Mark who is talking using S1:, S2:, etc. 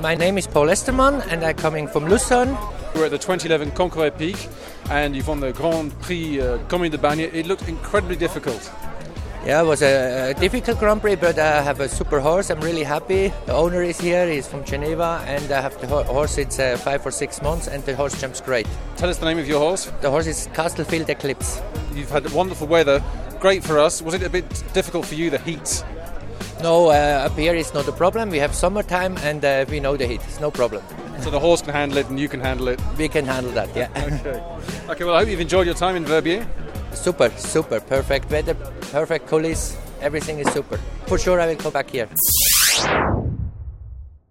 S1: My name is Paul Esterman and I'm coming from Lucerne.
S2: We're at the 2011 Conqueror Peak and you've won the Grand Prix Commune de Bagne. It looked incredibly difficult.
S1: Yeah, it was a difficult Grand Prix, but I have a super horse. I'm really happy. The owner is here, he's from Geneva, and I have the horse, it's 5 or 6 months, and the horse jumps great.
S2: Tell us the name of your horse.
S1: The horse is Castlefield Eclipse.
S2: You've had wonderful weather, great for us. Was it a bit difficult for you, the heat?
S1: No, up here it's not a problem. We have summertime and we know the heat. It's no problem.
S2: So the horse can handle it and you can handle it?
S1: We can handle that, yeah.
S2: Okay, well I hope you've enjoyed your time in Verbier.
S1: Super, perfect weather, perfect coulisses, everything is super. For sure I will come back here.